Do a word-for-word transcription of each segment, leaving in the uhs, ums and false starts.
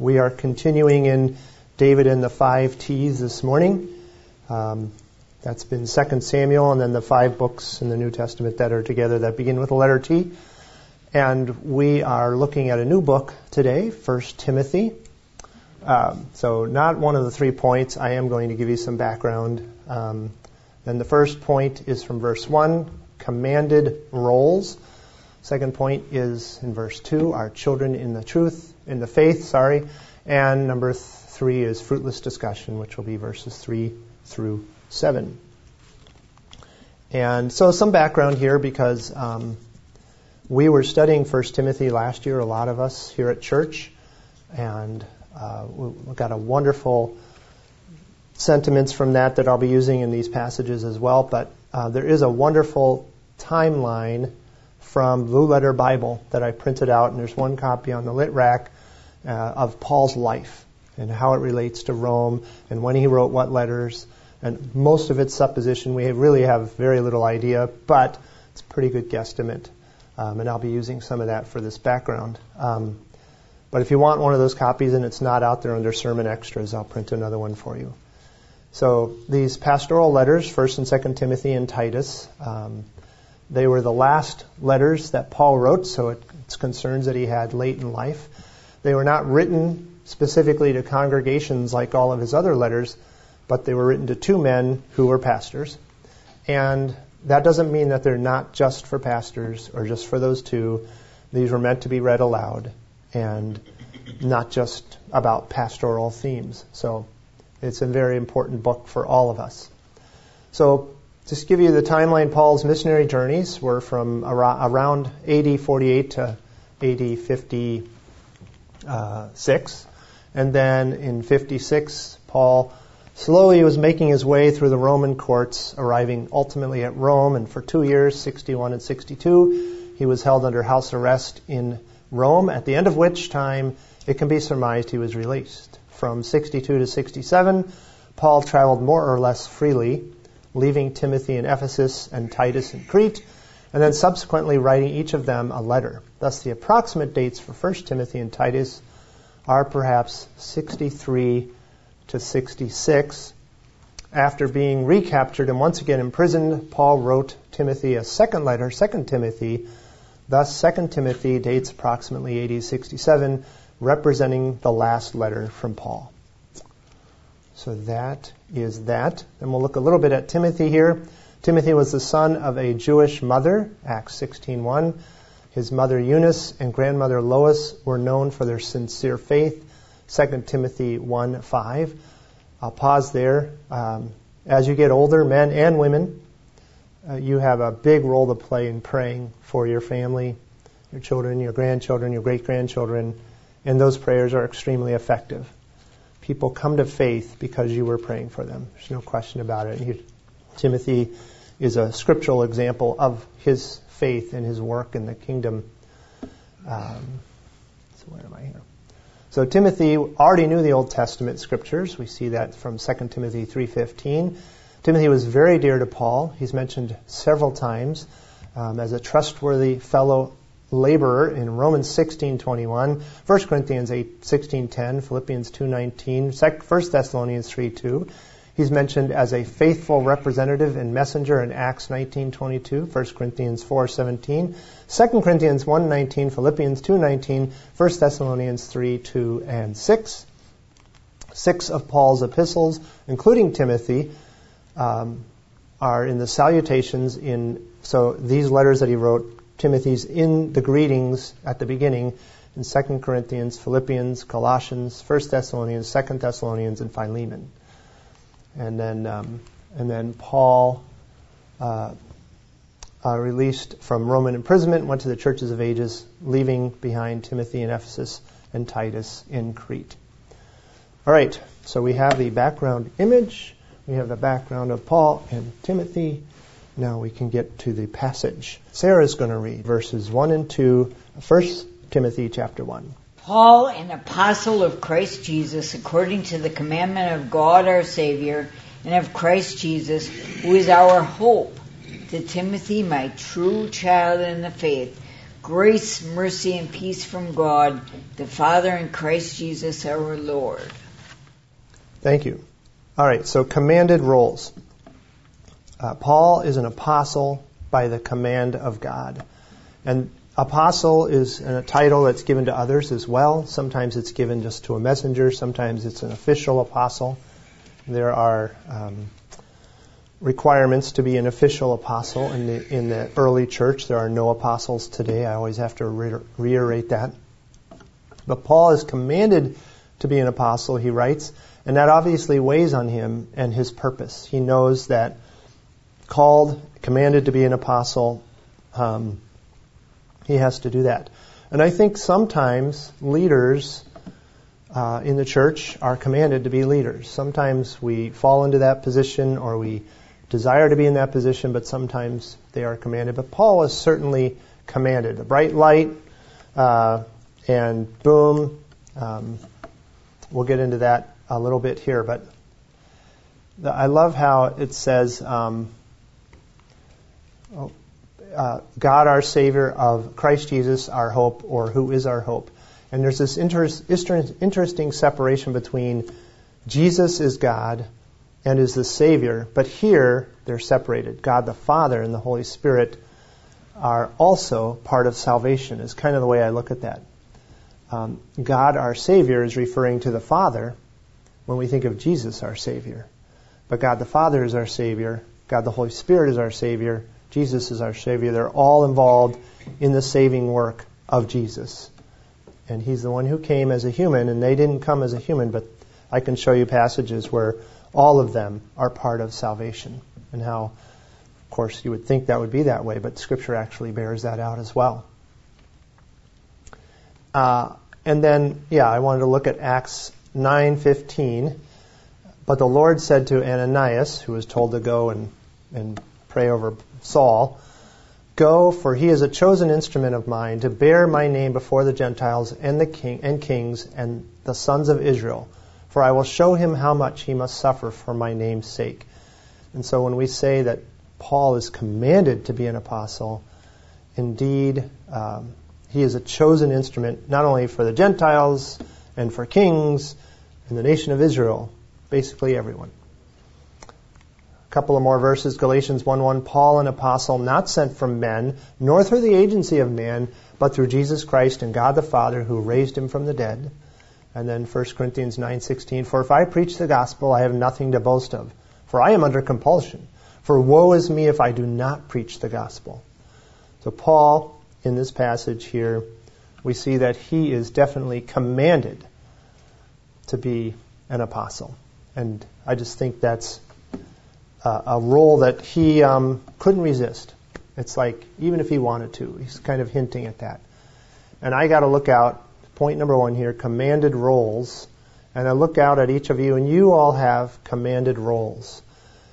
We are continuing in David and the five T's this morning. Um, that's been Second Samuel and then the five books in the New Testament that are together that begin with the letter T. And we are looking at a new book today, First Timothy. Um, so not one of the three points. I am going to give you some background. Um, then the first point is from verse one, commanded roles. Second point is in verse two, our children in the truth, in the faith, sorry. And number th- three is fruitless discussion, which will be verses three through seven. And so some background here because um, we were studying First Timothy last year, a lot of us here at church, and uh, we got a wonderful sentiments from that that I'll be using in these passages as well. But uh, there is a wonderful timeline from Blue Letter Bible that I printed out, and there's one copy on the lit rack uh, of Paul's life and how it relates to Rome and when he wrote what letters. And most of it's supposition. We really have very little idea, but it's a pretty good guesstimate. Um, and I'll be using some of that for this background. Um, but if you want one of those copies and it's not out there under sermon extras, I'll print another one for you. So these pastoral letters, First and Second Timothy and Titus, um, they were the last letters that Paul wrote, so it, it's concerns that he had late in life. They were not written specifically to congregations like all of his other letters, but they were written to two men who were pastors. And that doesn't mean that they're not just for pastors or just for those two. These were meant to be read aloud and not just about pastoral themes. So it's a very important book for all of us. So just to give you the timeline, Paul's missionary journeys were from around A D forty-eight to A D fifty-six. And then in fifty-six, Paul slowly was making his way through the Roman courts, arriving ultimately at Rome. And for two years, sixty-one and sixty-two, he was held under house arrest in Rome, at the end of which time it can be surmised he was released. From sixty-two to sixty-seven, Paul traveled more or less freely, leaving Timothy in Ephesus and Titus in Crete, and then subsequently writing each of them a letter. Thus, the approximate dates for First Timothy and Titus are perhaps sixty-three to sixty-six. After being recaptured and once again imprisoned, Paul wrote Timothy a second letter, Second Timothy. Thus, Second Timothy dates approximately A D sixty-seven, representing the last letter from Paul. So that is that. Then we'll look a little bit at Timothy here. Timothy was the son of a Jewish mother, Acts sixteen one. His mother Eunice and grandmother Lois were known for their sincere faith, Second Timothy one five. I'll pause there. Um, as you get older, men and women, uh, you have a big role to play in praying for your family, your children, your grandchildren, your great-grandchildren, and those prayers are extremely effective. People come to faith because you were praying for them. There's no question about it. He, Timothy is a scriptural example of his faith and his work in the kingdom. Um, so where am I here? So Timothy already knew the Old Testament scriptures. We see that from Second Timothy three fifteen. Timothy was very dear to Paul. He's mentioned several times um, as a trustworthy fellow laborer in Romans sixteen twenty-one, First Corinthians eight sixteen ten, Philippians two nineteen, First Thessalonians three two. He's mentioned as a faithful representative and messenger in Acts nineteen twenty-two, First Corinthians four seventeen, Second Corinthians one nineteen, Philippians two nineteen, First Thessalonians three two and six. Six of Paul's epistles, including Timothy, um, are in the salutations in, so these letters that he wrote, Timothy's in the greetings at the beginning in Second Corinthians, Philippians, Colossians, First Thessalonians, Second Thessalonians, and Philemon. And then, um, and then Paul uh, uh, released from Roman imprisonment, went to the churches of ages, leaving behind Timothy in Ephesus and Titus in Crete. All right, so we have the background image. We have the background of Paul and Timothy. Now we can get to the passage. Sarah's going to read verses one and two, First Timothy chapter one. Paul, an apostle of Christ Jesus, according to the commandment of God our Savior, and of Christ Jesus, who is our hope, to Timothy, my true child in the faith, Grace, mercy, and peace from God, the Father, and Christ Jesus our Lord. Thank you. All right, so commanded roles. Uh, Paul is an apostle by the command of God. And apostle is a title that's given to others as well. Sometimes it's given just to a messenger. Sometimes it's an official apostle. There are um, requirements to be an official apostle. In the, in the early church, there are no apostles today. I always have to re- reiterate that. But Paul is commanded to be an apostle, he writes, and that obviously weighs on him and his purpose. He knows that called, commanded to be an apostle, um, he has to do that. And I think sometimes leaders uh, in the church are commanded to be leaders. Sometimes we fall into that position or we desire to be in that position, but sometimes they are commanded. But Paul is certainly commanded. A bright light, uh, and boom. Um, we'll get into that a little bit here, but the, I love how it says, um, oh, uh, God our Savior, of Christ Jesus our hope, or who is our hope. And there's this inter- interesting separation between Jesus is God and is the Savior, but here they're separated. God the Father and the Holy Spirit are also part of salvation, is kind of the way I look at that. Um, God our Savior is referring to the Father when we think of Jesus our Savior. But God the Father is our Savior. God the Holy Spirit is our Savior. Jesus is our Savior. They're all involved in the saving work of Jesus. And He's the one who came as a human, and they didn't come as a human, but I can show you passages where all of them are part of salvation, and how, of course, you would think that would be that way, but Scripture actually bears that out as well. Uh, and then, yeah, I wanted to look at Acts nine fifteen. But the Lord said to Ananias, who was told to go and, and pray over Saul, "Go, for he is a chosen instrument of mine to bear my name before the Gentiles and the king and kings and the sons of Israel. For I will show him how much he must suffer for my name's sake." And so when we say that Paul is commanded to be an apostle, indeed, um, he is a chosen instrument not only for the Gentiles and for kings and the nation of Israel, basically everyone. A couple of more verses, Galatians one one, Paul, an apostle, not sent from men, nor through the agency of man, but through Jesus Christ and God the Father, who raised him from the dead. And then First Corinthians nine sixteen, for if I preach the gospel, I have nothing to boast of, for I am under compulsion. For woe is me if I do not preach the gospel. So Paul, in this passage here, we see that he is definitely commanded to be an apostle. And I just think that's a, a role that he um, couldn't resist. It's like, even if he wanted to, he's kind of hinting at that. And I got to look out, point number one here, commanded roles. And I look out at each of you, and you all have commanded roles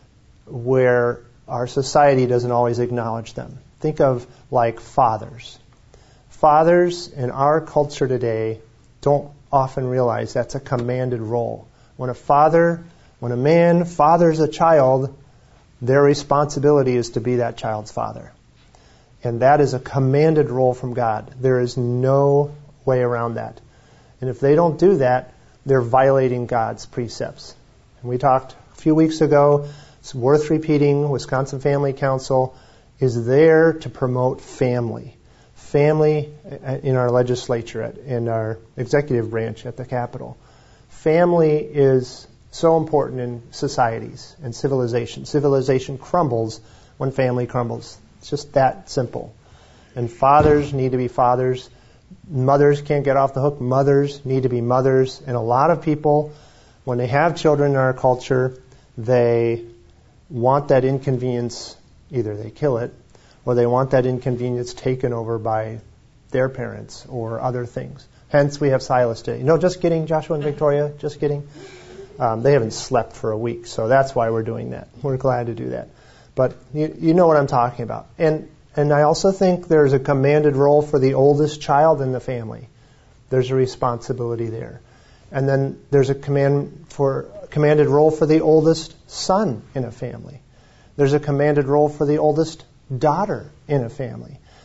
where our society doesn't always acknowledge them. Think of like fathers. Fathers in our culture today don't often realize that's a commanded role. When a father, when a man fathers a child, their responsibility is to be that child's father. And that is a commanded role from God. There is no way around that. And if they don't do that, they're violating God's precepts. And we talked a few weeks ago, it's worth repeating, Wisconsin Family Council is there to promote family. Family in our legislature, in our executive branch at the Capitol. Family is so important in societies and civilization. Civilization crumbles when family crumbles. It's just that simple. And fathers need to be fathers. Mothers can't get off the hook. Mothers need to be mothers. And a lot of people, when they have children in our culture, they want that inconvenience, either they kill it, or they want that inconvenience taken over by their parents or other things. Hence, we have Silas today. No, just kidding, Joshua and Victoria, just kidding. Um, they haven't slept for a week, so that's why we're doing that. We're glad to do that. But you, you know what I'm talking about. And and I also think there's a commanded role for the oldest child in the family. There's a responsibility there. And then there's a command for commanded role for the oldest son in a family. There's a commanded role for the oldest daughter in a family.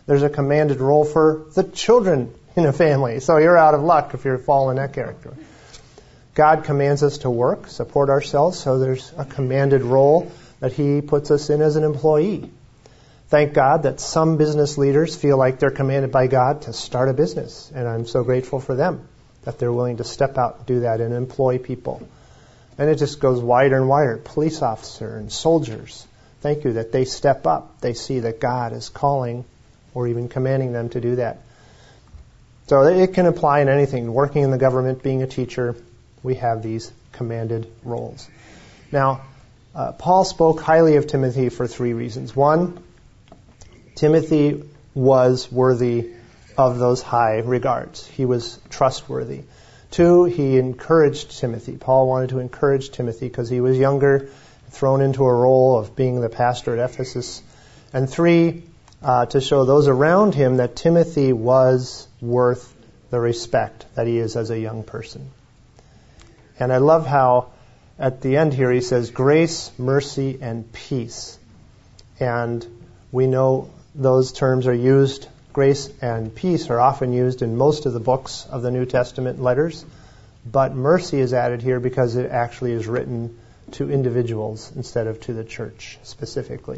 There's a commanded role for the children in a family. So you're out of luck if you're following that character. God commands us to work, support ourselves, so there's a commanded role that He puts us in as an employee. Thank God that some business leaders feel like they're commanded by God to start a business, and I'm so grateful for them that they're willing to step out and do that and employ people. And it just goes wider and wider. Police officer and soldiers, thank you that they step up. They see that God is calling or even commanding them to do that. So it can apply in anything. Working in the government, being a teacher, we have these commanded roles. Now, uh, Paul spoke highly of Timothy for three reasons. One, Timothy was worthy of those high regards. He was trustworthy. Two, he encouraged Timothy. Paul wanted to encourage Timothy because he was younger, thrown into a role of being the pastor at Ephesus. And three, uh, to show those around him that Timothy was worth the respect that he is as a young person. And I love how at the end here he says, grace, mercy, and peace. And we know those terms are used, grace and peace are often used in most of the books of the New Testament letters, but mercy is added here because it actually is written to individuals instead of to the church specifically.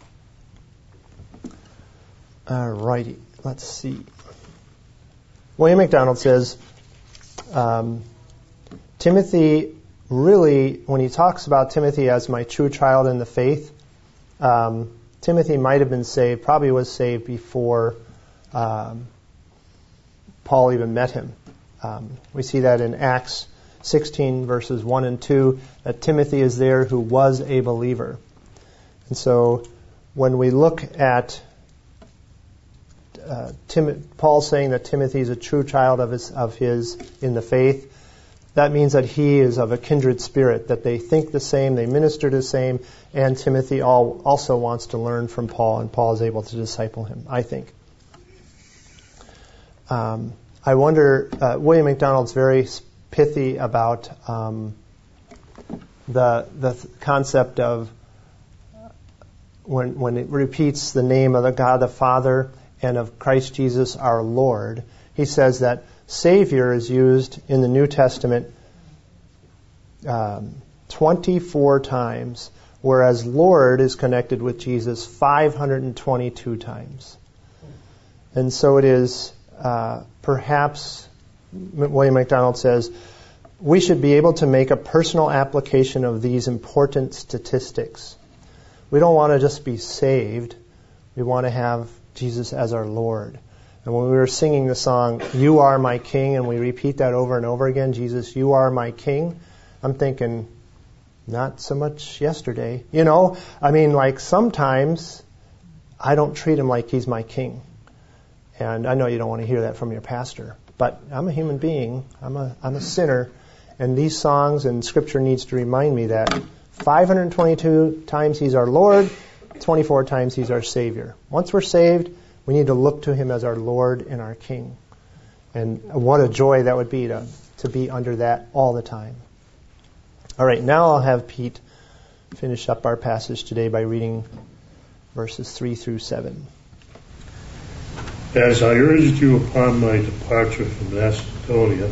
Alrighty, let's see. William MacDonald says, um, Timothy really, when he talks about Timothy as my true child in the faith, um, Timothy might have been saved, probably was saved before um, Paul even met him. Um, we see that in Acts sixteen, verses one and two, that Timothy is there who was a believer. And so when we look at uh, Tim- Paul saying that Timothy is a true child of his, of his in the faith, that means that he is of a kindred spirit, that they think the same, they minister the same, and Timothy all, also wants to learn from Paul, and Paul is able to disciple him, I think. Um, I wonder, uh, William MacDonald's very pithy about um, the the th- concept of when when it repeats the name of the God the Father and of Christ Jesus our Lord. He says that Savior is used in the New Testament um, twenty-four times, whereas Lord is connected with Jesus five hundred twenty-two times. And so it is uh, perhaps, William MacDonald says, we should be able to make a personal application of these important statistics. We don't want to just be saved. We want to have Jesus as our Lord. And when we were singing the song, You Are My King, and we repeat that over and over again, Jesus, You Are My King, I'm thinking, not so much yesterday. You know, I mean, like sometimes I don't treat him like he's my king. And I know you don't want to hear that from your pastor, but I'm a human being. I'm a I'm a sinner. And these songs and Scripture needs to remind me that five hundred twenty-two times he's our Lord, twenty-four times he's our Savior. Once we're saved, we need to look to him as our Lord and our King. And what a joy that would be to, to be under that all the time. All right, now I'll have Pete finish up our passage today by reading verses three through seven. As I urged you upon my departure from Macedonia,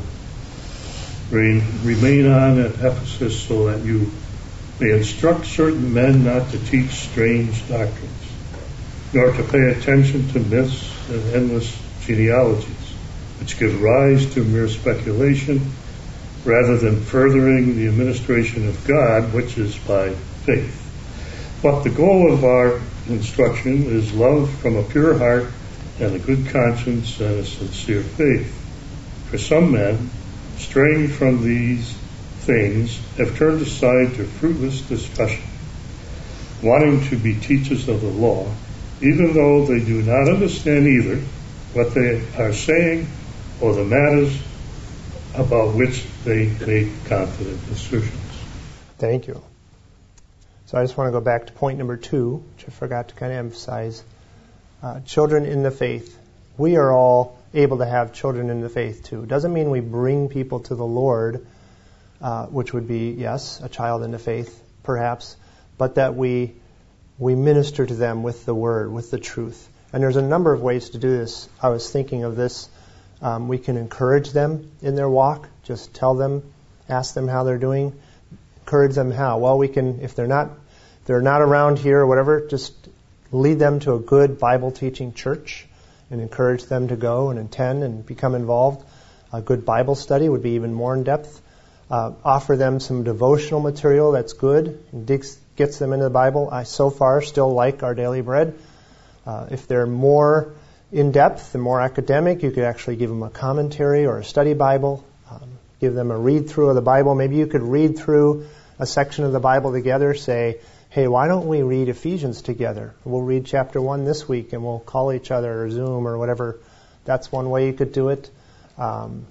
remain on at Ephesus so that you may instruct certain men not to teach strange doctrines, nor to pay attention to myths and endless genealogies, which give rise to mere speculation, rather than furthering the administration of God, which is by faith. But the goal of our instruction is love from a pure heart and a good conscience and a sincere faith. For some men, straying from these things, have turned aside to fruitless discussion, wanting to be teachers of the law, even though they do not understand either what they are saying or the matters about which they make confident assertions. Thank you. So I just want to go back to point number two, which I forgot to kind of emphasize. Uh, children in the faith. We are all able to have children in the faith too. Doesn't mean we bring people to the Lord, uh, which would be, yes, a child in the faith, perhaps, but that we we minister to them with the Word, with the truth. And there's a number of ways to do this. I was thinking of this. Um, we can encourage them in their walk. Just tell them, ask them how they're doing. Encourage them how? Well, we can, if they're not, if they're not around here or whatever, just lead them to a good Bible teaching church and encourage them to go and attend and become involved. A good Bible study would be even more in depth. Uh, offer them some devotional material that's good and digs, gets them into the Bible. I so far still like Our Daily Bread. Uh, if they're more in depth and more academic, you could actually give them a commentary or a study Bible. Um, give them a read through of the Bible. Maybe you could read through a section of the Bible together. Say, hey, why don't we read Ephesians together? We'll read chapter one this week and we'll call each other or Zoom or whatever. That's one way you could do it. Um,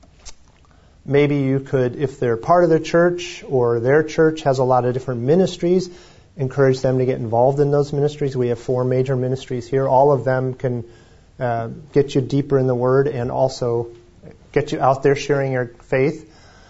Maybe you could, if they're part of the church or their church has a lot of different ministries, encourage them to get involved in those ministries. We have four major ministries here. All of them can uh, get you deeper in the Word and also get you out there sharing your faith.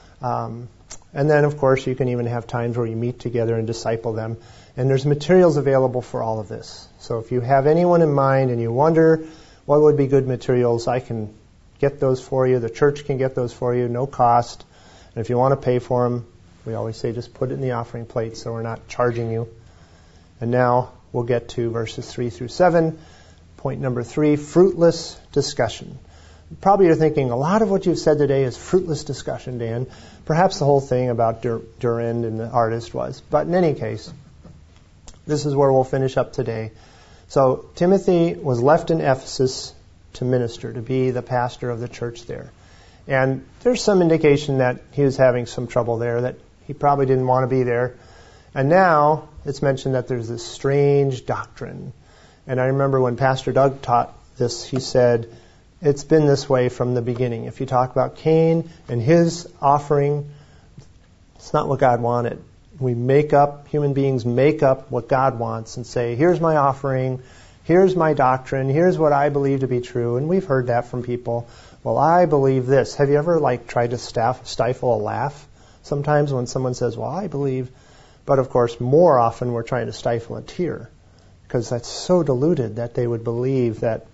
Um, and then, of course, you can even have times where you meet together and disciple them. And there's materials available for all of this. So if you have anyone in mind and you wonder what would be good materials, I can get those for you. The church can get those for you, no cost. And if you want to pay for them, we always say just put it in the offering plate so we're not charging you. And now we'll get to verses three through seven. Point number three, fruitless discussion. Probably you're thinking, a lot of what you've said today is fruitless discussion, Dan. Perhaps the whole thing about Dur- Durand and the artist was. But in any case, this is where we'll finish up today. So Timothy was left in Ephesus to minister, to be the pastor of the church there. And there's some indication that he was having some trouble there, that he probably didn't want to be there. And now it's mentioned that there's this strange doctrine. And I remember when Pastor Doug taught this, he said, it's been this way from the beginning. If you talk about Cain and his offering, it's not what God wanted. We make up, human beings make up what God wants and say, here's my offering, here's my doctrine, here's what I believe to be true. And we've heard that from people. Well, I believe this. Have you ever like tried to staff, stifle a laugh sometimes when someone says, well, I believe. But of course, more often we're trying to stifle a tear because that's so diluted that they would believe that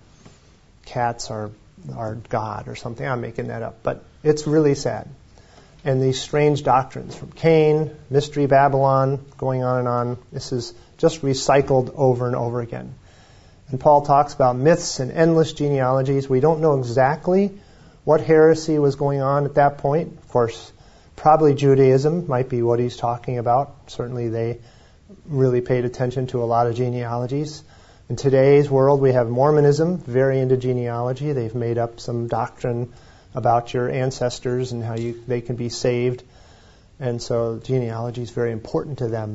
cats are, are God or something. I'm making that up. But it's really sad. And these strange doctrines from Cain, Mystery Babylon, going on and on, this is just recycled over and over again. And Paul talks about myths and endless genealogies. We don't know exactly what heresy was going on at that point. Of course, probably Judaism might be what he's talking about. Certainly they really paid attention to a lot of genealogies. In today's world, we have Mormonism, very into genealogy. They've made up some doctrine about your ancestors and how you they can be saved. And so genealogy is very important to them.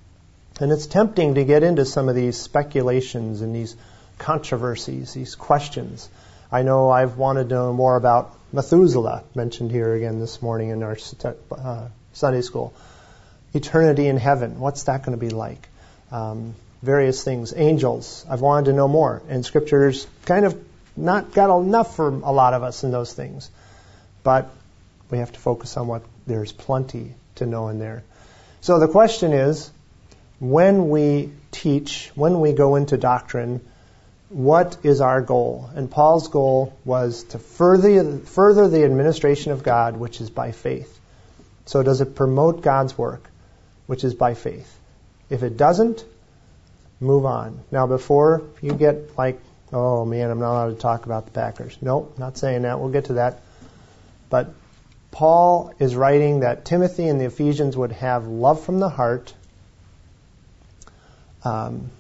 And it's tempting to get into some of these speculations and these controversies, these questions. I know I've wanted to know more about Methuselah, mentioned here again this morning in our uh, Sunday school. Eternity in heaven, what's that going to be like? Um, various things. Angels, I've wanted to know more. And Scripture's kind of not got enough for a lot of us in those things. But we have to focus on what there's plenty to know in there. So the question is, when we teach, when we go into doctrine, what is our goal? And Paul's goal was to further, further the administration of God, which is by faith. So does it promote God's work, which is by faith? If it doesn't, move on. Now, before you get like, oh man, I'm not allowed to talk about the Packers. Nope, not saying that. We'll get to that. But Paul is writing that Timothy and the Ephesians would have love from the heart, Um,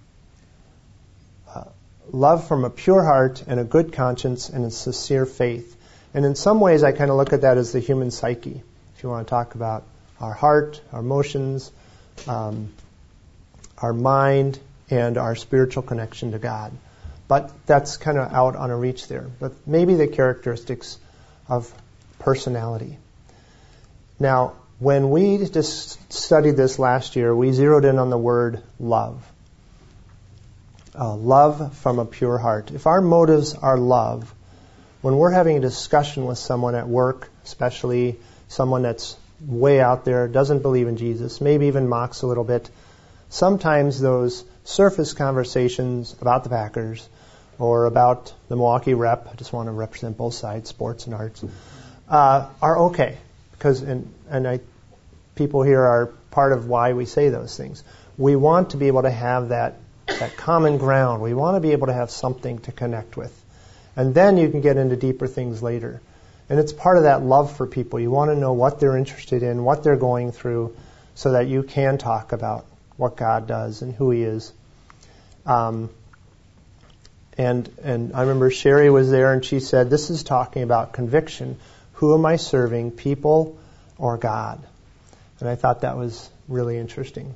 uh, love from a pure heart and a good conscience and a sincere faith. And in some ways I kind of look at that as the human psyche. If you want to talk about our heart, our emotions, um, our mind, and our spiritual connection to God. But that's kind of out on a reach there. But maybe the characteristics of personality. Now, when we just studied this last year, we zeroed in on the word love. Uh, love from a pure heart. If our motives are love, when we're having a discussion with someone at work, especially someone that's way out there, doesn't believe in Jesus, maybe even mocks a little bit, sometimes those surface conversations about the Packers or about the Milwaukee Rep, I just want to represent both sides, sports and arts, uh, are okay. Because, and, and I, people here are part of why we say those things. We want to be able to have that, that common ground. We want to be able to have something to connect with. And then you can get into deeper things later. And it's part of that love for people. You want to know what they're interested in, what they're going through, so that you can talk about what God does and who He is. Um, and and I remember Sherry was there and she said, this is talking about conviction. Who am I serving, people or God? And I thought that was really interesting.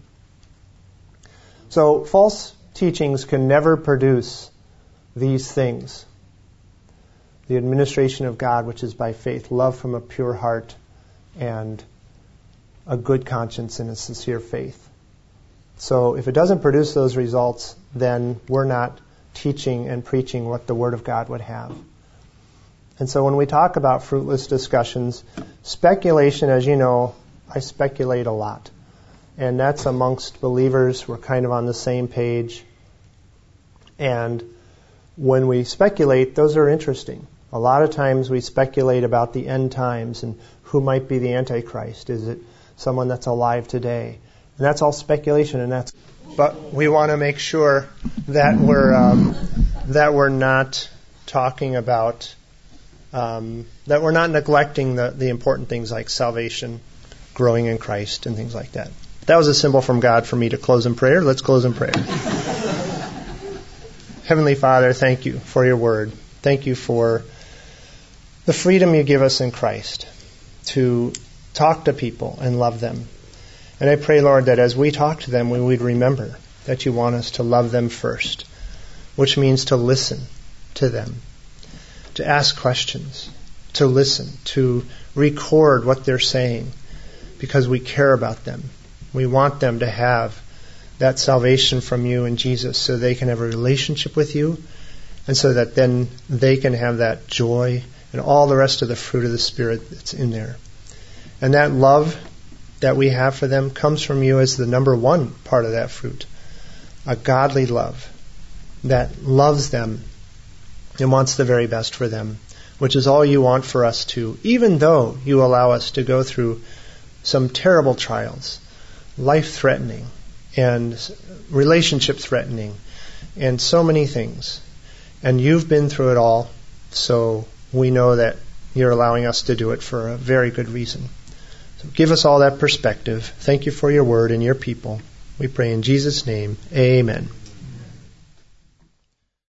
So false teachings can never produce these things. The administration of God, which is by faith, love from a pure heart, and a good conscience and a sincere faith. So if it doesn't produce those results, then we're not teaching and preaching what the Word of God would have. And so when we talk about fruitless discussions, speculation, as you know, I speculate a lot. And that's amongst believers. We're kind of on the same page. And when we speculate, those are interesting. A lot of times we speculate about the end times and who might be the Antichrist. Is it someone that's alive today? And that's all speculation. And that's. But we want to make sure that we're um, that we're not talking about um, that we're not neglecting the, the important things like salvation, growing in Christ, and things like that. That was a symbol from God for me to close in prayer. Let's close in prayer. Heavenly Father, thank you for your word. Thank you for the freedom you give us in Christ to talk to people and love them. And I pray, Lord, that as we talk to them, we would remember that you want us to love them first, which means to listen to them, to ask questions, to listen, to record what they're saying, because we care about them. We want them to have that salvation from you and Jesus so they can have a relationship with you, and so that then they can have that joy and all the rest of the fruit of the Spirit that's in there. And that love that we have for them comes from you as the number one part of that fruit. A godly love that loves them and wants the very best for them, which is all you want for us to, even though you allow us to go through some terrible trials, life-threatening and relationship-threatening and so many things. And you've been through it all, so we know that you're allowing us to do it for a very good reason. So give us all that perspective. Thank you for your word and your people. We pray in Jesus' name. Amen.